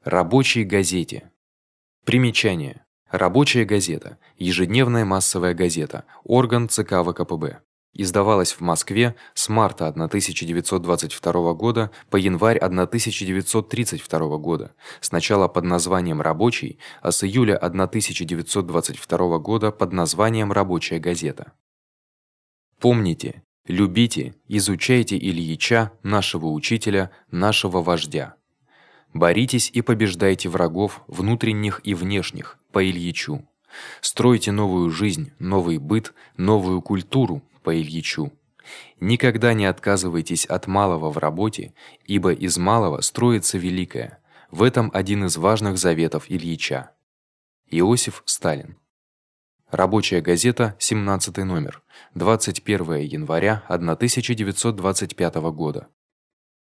Рабочей газете. Примечание. Рабочая газета ежедневная массовая газета, орган ЦК ВКПБ. Издавалась в Москве с марта 1922 года по январь 1932 года. Сначала под названием Рабочий, а с июля 1922 года под названием Рабочая газета. Помните, любите, изучайте Ильича, нашего учителя, нашего вождя. Боритесь и побеждайте врагов, внутренних и внешних, по Ильичу. Стройте новую жизнь, новый быт, новую культуру, по Ильичу. Никогда не отказывайтесь от малого в работе, ибо из малого строится великое. В этом один из важных заветов Ильича. Иосиф Сталин. Рабочая газета, 17 номер, 21 января 1925 года.